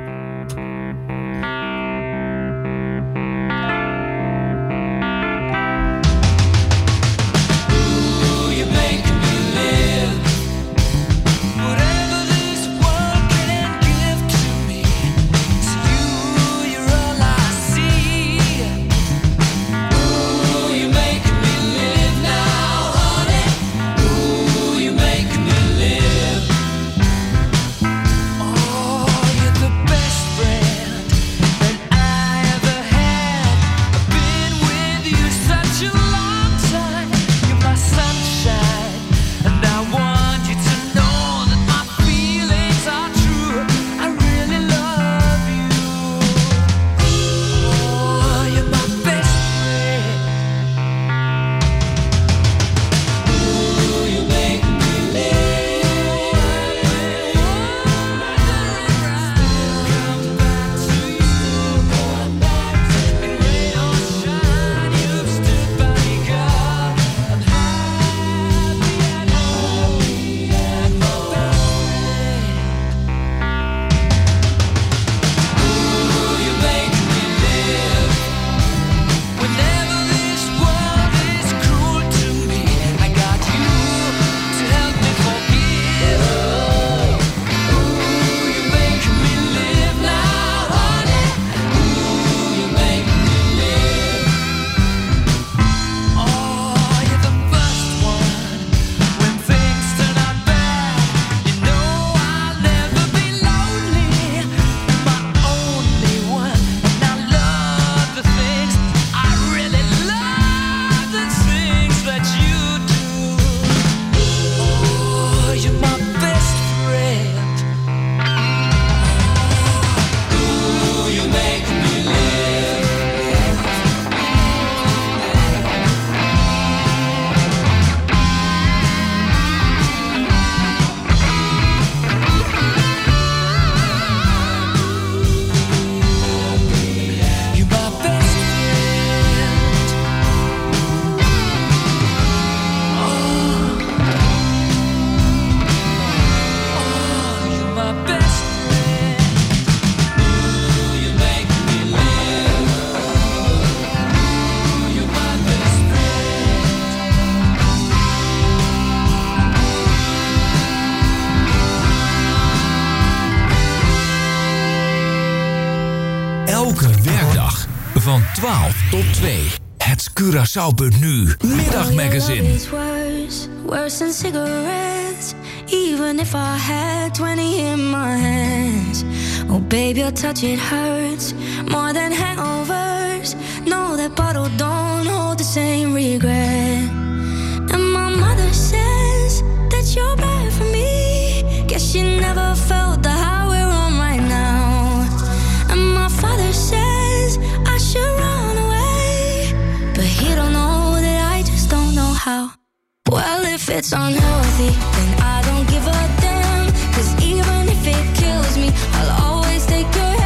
Speaker 16: Van twaalf tot twee. Het Curaçao.nu Middagmagazine.
Speaker 1: Worse, worse than cigarettes. Even if I had twenty in my hands. Oh baby, your touch it hurts more than hangovers. No, that bottle don't hold the same regret. And my mother says that you're bad for me. Guess she never felt the high we're on right now. And my father says I should run away, but he don't know that I just don't know how. Well, if it's unhealthy, then I don't give a damn. Cause even if it kills me, I'll always take your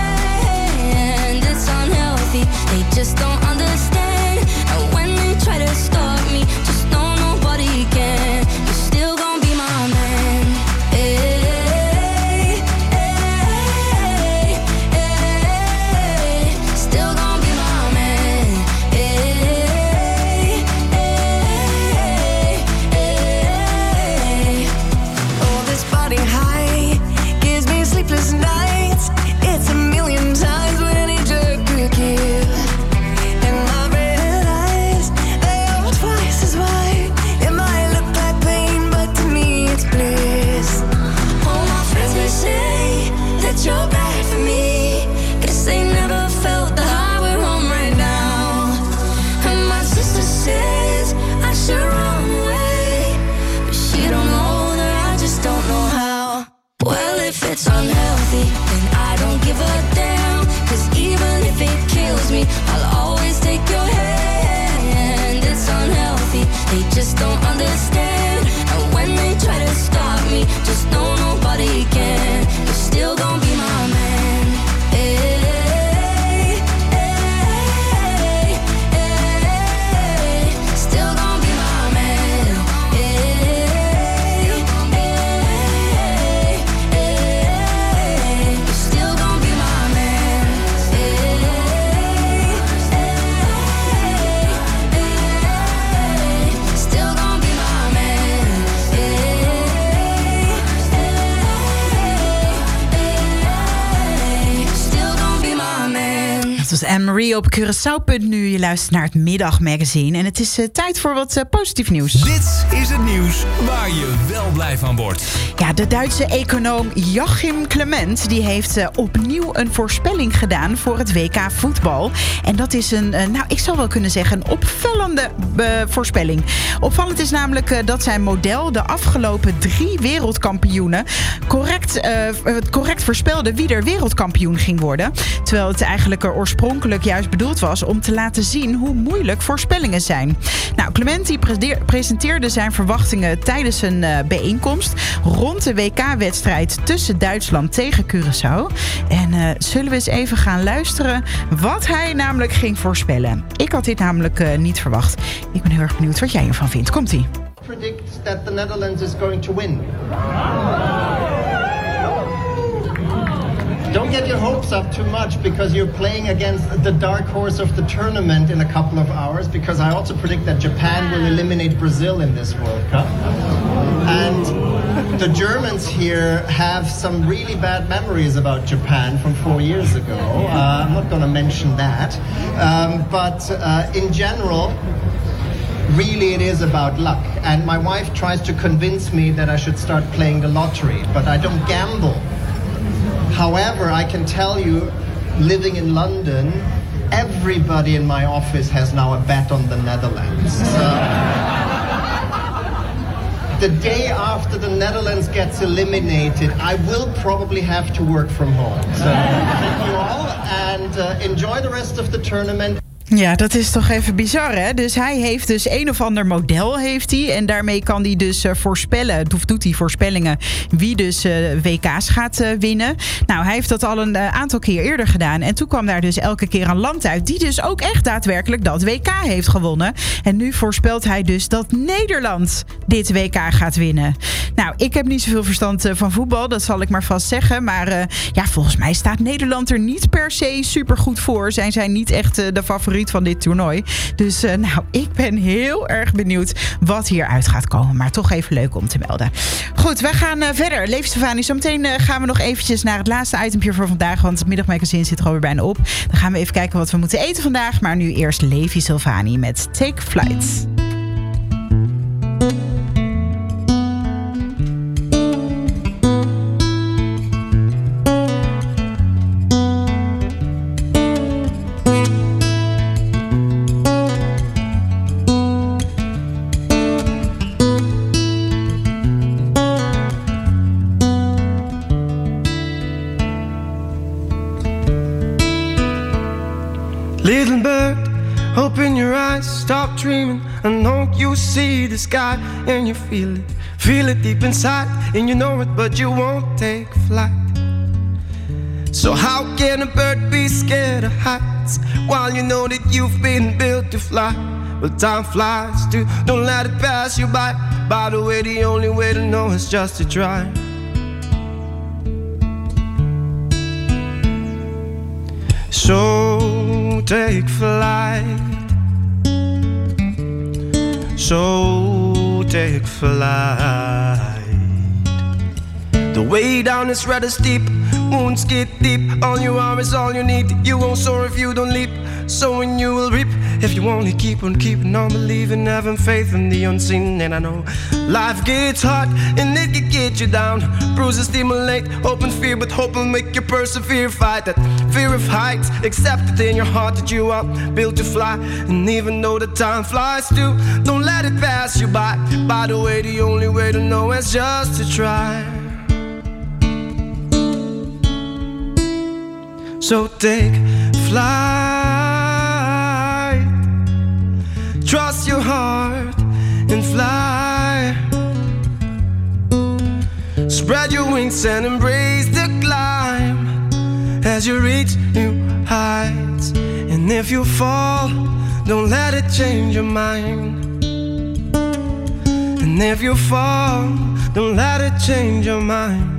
Speaker 1: hand. It's unhealthy, they just don't understand. And when they try to stop me, just know nobody can. You're still gonna be my man. Hey, hey, hey, still gonna be my man. Hey, hey, hey,
Speaker 10: Dat was Anne-Marie op Curaçao punt nu. Je luistert naar het Middagmagazine. En het is uh, tijd voor wat uh, positief nieuws.
Speaker 16: Dit is het nieuws waar je wel blij van wordt.
Speaker 10: Ja, de Duitse econoom Joachim Clement die heeft uh, opnieuw een voorspelling gedaan voor het W K voetbal. En dat is een, uh, nou ik zou wel kunnen zeggen, een opvallende uh, voorspelling. Opvallend is namelijk uh, dat zijn model de afgelopen drie wereldkampioenen correct, uh, correct voorspelde wie er wereldkampioen ging worden. Terwijl het eigenlijk er oorspronkelijk juist bedoeld was om te laten zien hoe moeilijk voorspellingen zijn. Nou, Clement die pre- presenteerde zijn verwachtingen tijdens een uh, bijeenkomst rond de W K-wedstrijd tussen Duitsland tegen Curaçao. En uh, zullen we eens even gaan luisteren wat hij namelijk ging voorspellen. Ik had dit namelijk uh, niet verwacht. Ik ben heel erg benieuwd wat jij ervan vindt. Komt-ie.
Speaker 22: Predict that the Netherlands is going to win. Don't get your hopes up too much because you're playing against the dark horse of the tournament in a couple of hours, because I also predict that Japan will eliminate Brazil in this World Cup. And the Germans here have some really bad memories about Japan from four years ago. Uh, I'm not going to mention that. Um, but uh, in general, really it is about luck. And my wife tries to convince me that I should start playing the lottery, but I don't gamble. However, I can tell you, living in London, everybody in my office has now a bet on the Netherlands. So, the day after the Netherlands gets eliminated, I will probably have to work from home. So, thank you all, and uh, enjoy the rest of the tournament.
Speaker 10: Ja, dat is toch even bizar, hè? Dus hij heeft dus een of ander model, heeft hij. En daarmee kan hij dus uh, voorspellen, of doet hij voorspellingen, wie dus uh, W K's gaat uh, winnen. Nou, hij heeft dat al een uh, aantal keer eerder gedaan. En toen kwam daar dus elke keer een land uit die dus ook echt daadwerkelijk dat W K heeft gewonnen. En nu voorspelt hij dus dat Nederland dit W K gaat winnen. Nou, ik heb niet zoveel verstand uh, van voetbal, dat zal ik maar vast zeggen. Maar uh, ja, volgens mij staat Nederland er niet per se super goed voor. Zijn zij niet echt uh, de favoriet van dit toernooi. Dus uh, nou, ik ben heel erg benieuwd wat hieruit gaat komen. Maar toch even leuk om te melden. Goed, wij gaan uh, verder. Leef Stefanie, zometeen uh, gaan we nog eventjes naar het laatste itempje voor vandaag. Want het middagmagazine zit er alweer bijna op. Dan gaan we even kijken wat we moeten eten vandaag. Maar nu eerst Levi Silvani met Take Flight.
Speaker 3: Little bird, open your eyes, stop dreaming. I know you see the sky and you feel it. Feel it deep inside and you know it, but you won't take flight. So how can a bird be scared of heights while you know that you've been built to fly? Well, time flies too, don't let it pass you by. By the way, the only way to know is just to try. So take flight. So take flight. The way down is rather steep, wounds get deep. All you are is all you need. You won't soar if you don't leap. Sowing you will reap if you only keep on keeping on believing, having faith in the unseen. And I know life gets hard and it can get you down. Bruises stimulate hope and fear, but hope will make you persevere. Fight that fear of heights, accept it in your heart that you are built to fly. And even though the time flies too, don't let it pass you by. By the way, the only way to know is just to try. So take flight, trust your heart and fly. Spread your wings and embrace the climb as you reach new heights. And if you fall, don't let it change your mind. And if you fall, don't let it change your mind.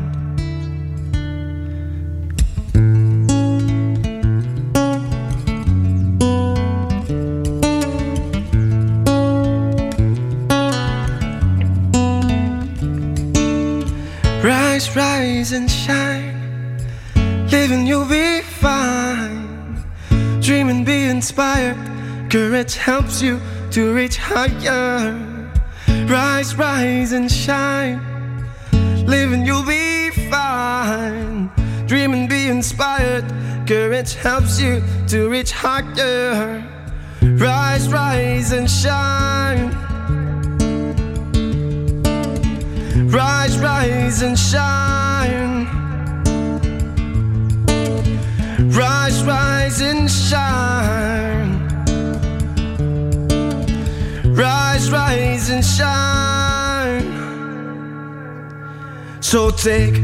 Speaker 3: Rise, rise and shine. Living you'll be fine. Dream and be inspired. Courage helps you to reach higher. Rise, rise and shine. Live and you'll be fine. Dream and be inspired. Courage helps you to reach higher. Rise, rise and shine. Rise, rise and shine. Rise, rise and shine. Rise, rise and shine. So take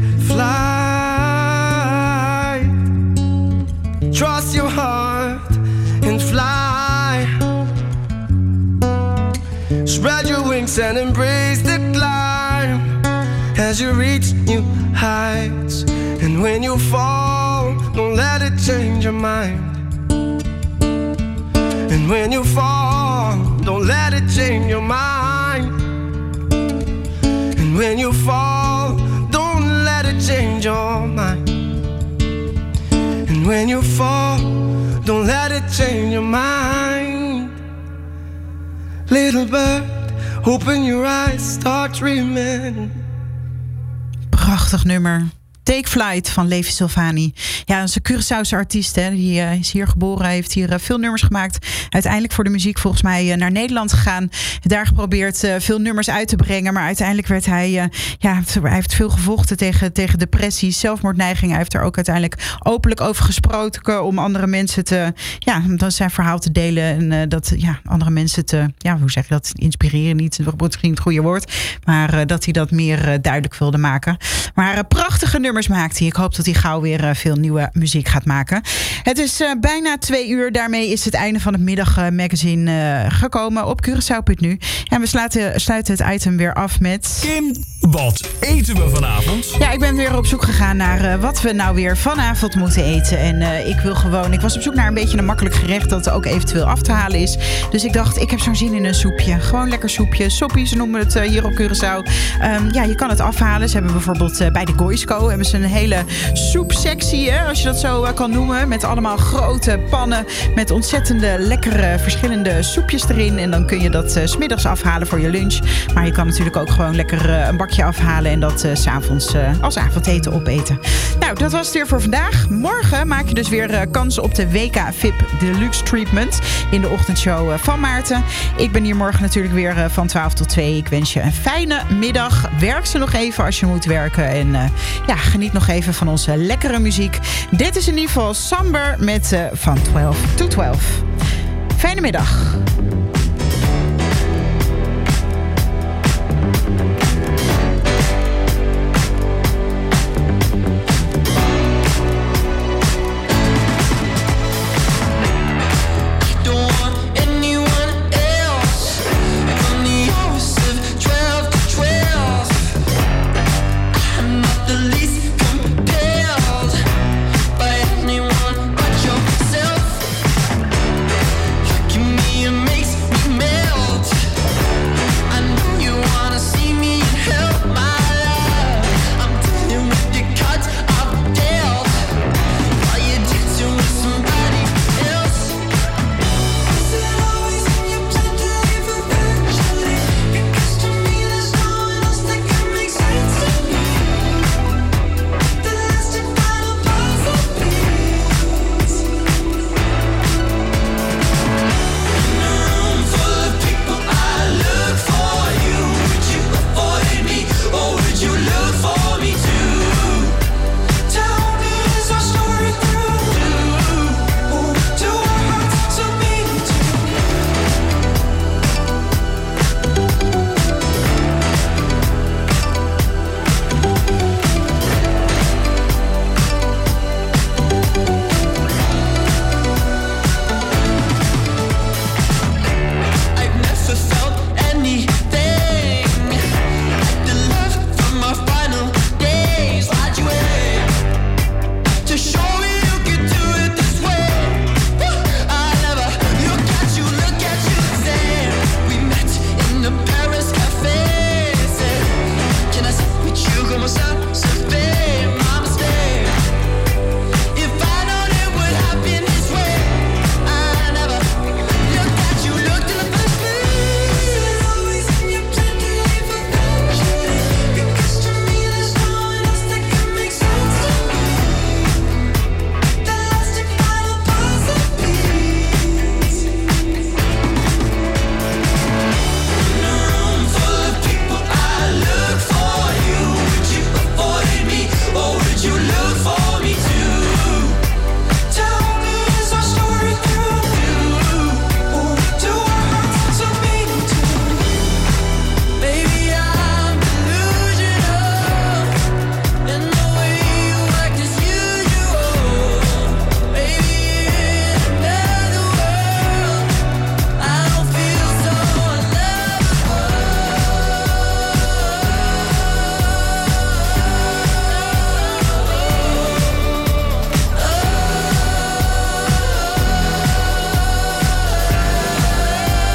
Speaker 3: flight. Trust your heart and fly. Spread your wings and embrace the climb as you reach new heights. And when you fall, don't let it change your mind. And when you fall, don't let it change your mind. And when you fall, don't let it change your mind. And when you fall, don't let it change your mind. Little bird, open your eyes, start dreaming.
Speaker 10: Prachtig nummer. Take Flight van Levi Silvani. Ja, dat is een Curaçaose artiest. Hè. Die uh, is hier geboren, heeft hier uh, veel nummers gemaakt. Uiteindelijk voor de muziek volgens mij uh, naar Nederland gegaan. Daar geprobeerd uh, veel nummers uit te brengen. Maar uiteindelijk werd hij... Uh, ja, hij heeft veel gevochten tegen, tegen depressie, zelfmoordneiging. Hij heeft er ook uiteindelijk openlijk over gesproken om andere mensen te... Ja, dan zijn verhaal te delen. En uh, dat ja, andere mensen te... Ja, hoe zeg je dat? Inspireren niet. Dat is misschien het goede woord. Maar uh, dat hij dat meer uh, duidelijk wilde maken. Maar uh, prachtige nummers maakt hij. Ik hoop dat hij gauw weer uh, veel nieuwe muziek gaat maken. Het is uh, bijna twee uur. Daarmee is het einde van het middagmagazine uh, gekomen op Curaçao punt nu. En we sluiten, sluiten het item weer af met...
Speaker 16: Kim, wat eten we vanavond?
Speaker 10: Ja, ik ben weer op zoek gegaan naar uh, wat we nou weer vanavond moeten eten. En uh, ik wil gewoon... Ik was op zoek naar een beetje een makkelijk gerecht dat ook eventueel af te halen is. Dus ik dacht, ik heb zo'n zin in een soepje. Gewoon lekker soepje. Soppie, ze noemen het uh, hier op Curaçao. Um, ja, je kan het afhalen. Ze hebben bijvoorbeeld uh, bij de Goisco hebben ze een hele soepsectie, hè, als je dat zo uh, kan noemen. Met allemaal grote pannen met ontzettende lekkere verschillende soepjes erin. En dan kun je dat uh, 's middags afhalen voor je lunch. Maar je kan natuurlijk ook gewoon lekker uh, een bakje afhalen en dat uh, 's avonds uh, als avondeten opeten. Nou, dat was het weer voor vandaag. Morgen maak je dus weer uh, kans op de W K V I P Deluxe Treatment in de ochtendshow uh, van Maarten. Ik ben hier morgen natuurlijk weer uh, van twaalf tot twee. Ik wens je een fijne middag. Werk ze nog even als je moet werken. En uh, ja, geniet nog even van onze lekkere muziek. Dit is in ieder geval Samber met uh, van twaalf tot twaalf. Fijne middag.